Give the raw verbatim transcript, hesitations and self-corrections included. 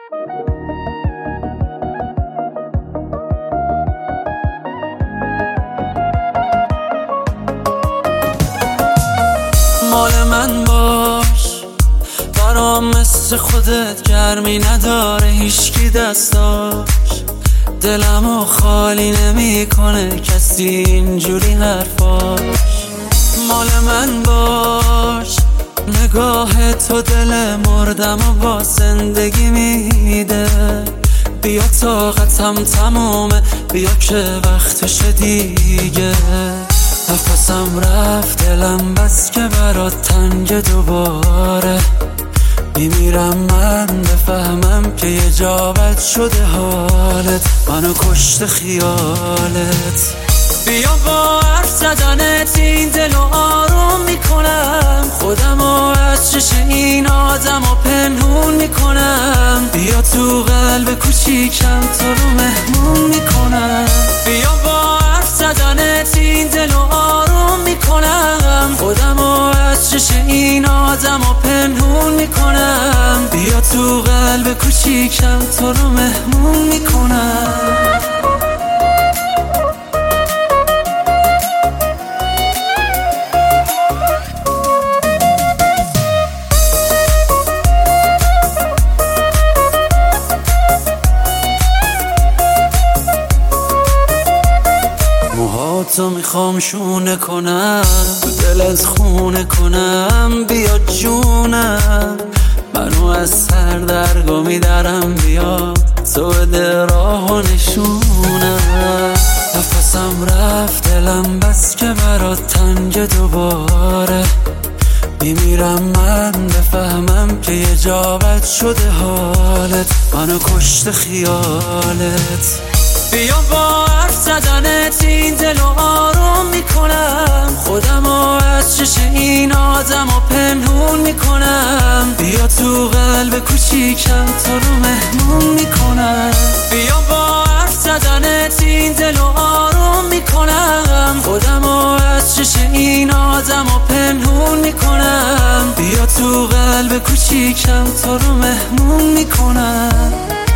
مال من باش، برام مثل خودت گرمی نداره هیچکی دستاش. دلمو خالی نمی کنه کسی اینجوری حرفاش. مال من باش، نگاه تو دل مردم و با زندگی میده. بیا طاقتم تمومه، بیا که وقتش دیگه. نفسم رفت دلم بس که برات تنگ دوباره. میمیرم من بفهمم که یه جا بد شده حالت، منو کشت خیالت. بیا با حرف زدنت این دلو آروم میکنم، خودمو از چش این آدمو پنهون میکنم. بیا تو قلب کوچیکم تو رو مهمون میکنم. بیا با حرف زدنت این دلو آروم میکنم، خودمو از چش این آدمو پنهون میکنم. بیا تو قلب کوچیکم تو رو مهمون میکنم. موهاتو میخوام شونه کنم، تو دلت خونه کنم. بیا جونم، منو از سر درگا میدارم. بیا تو بده راه و نشونم. نفسم رفت دلم بس که برات تنگ دوباره. میمیرم من بفهمم که یه جا بد شده حالت، منو کشت خیالت. بیا با حرف زدنت این دلو آروم میکنم، خودمو از چش این آدمو پنهون میکنم. بیا تو قلب کوچیکم تو رو مهمون میکنم. بیا با حرف زدنت این دلو آروم میکنم، خودمو از چش این آدمو پنهون میکنم. بیا تو قلب کوچیکم تو رو مهمون میکنم.